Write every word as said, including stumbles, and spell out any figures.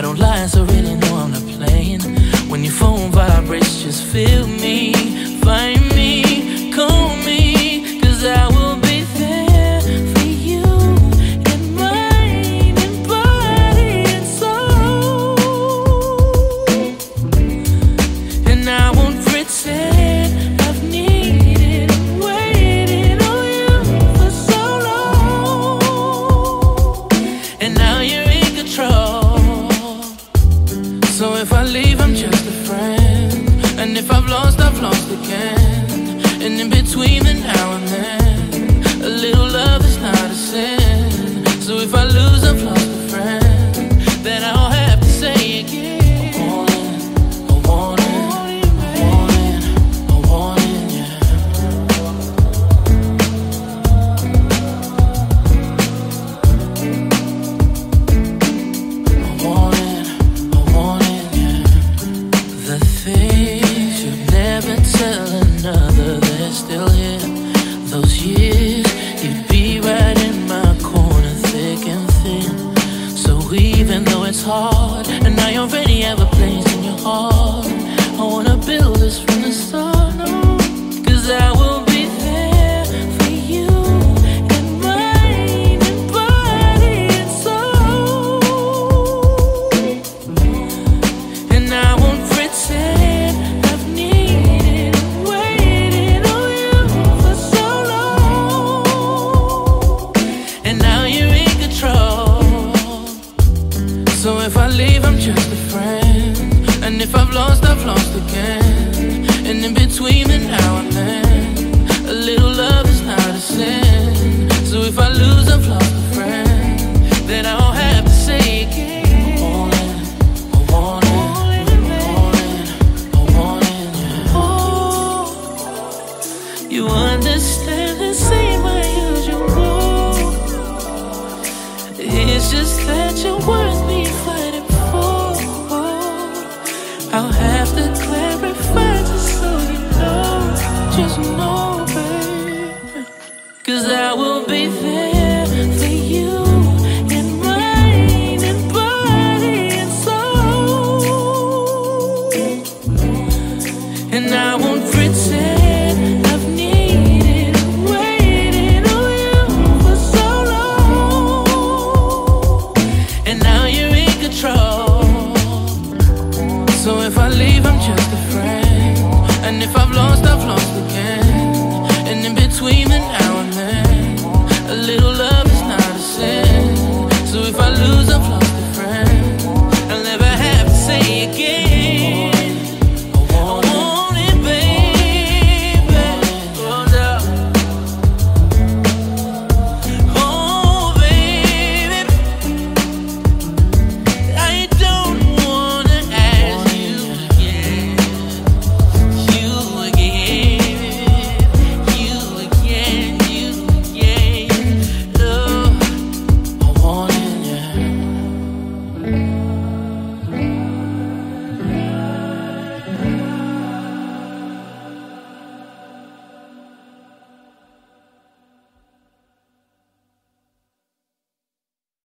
don't lie, so really know I'm not playing. When your phone vibrates, just feel me, find me, call me, cause I will be there for you in mind and body and soul. And I won't pretend I've needed and waited on you for so long. And now you're in control. So if I leave, I'm just a friend. And if I've lost, I've lost again. And in between the now and then, a little love is not a sin. So if I lose, I've lost a friend. Then I'll have to say again, I want it, I want it, I want it, I want it, yeah. I want it, I want it, yeah. The things you never tell another, they're still here. Those years, you'd be right in my corner, thick and thin. So even though it's hard, and I already have a place in your heart, I wanna build this from the start, no. Cause I will be there for you in mind and body and soul. And I won't pretend I've needed and waited on you for so long. And now you're in control. So if I leave, I'm just a friend. And if I've lost, I've lost again. And in between the now and then, a little love is not a sin. So if I lose, I've lost a friend. Then I'll have to say again, I want it, I want it, I want it, I want it, yeah. Oh, you understand this ain't my usual. It's just that you're worth me fighting for. I'll have to clarify just so you know, just know, baby. Cause I will be there for you in mind and body and soul. And I won't pretend I've needed and waited on you for so long. And now you're in control. So if I leave, I'm just a friend. And if I've lost, I've lost again. And in between the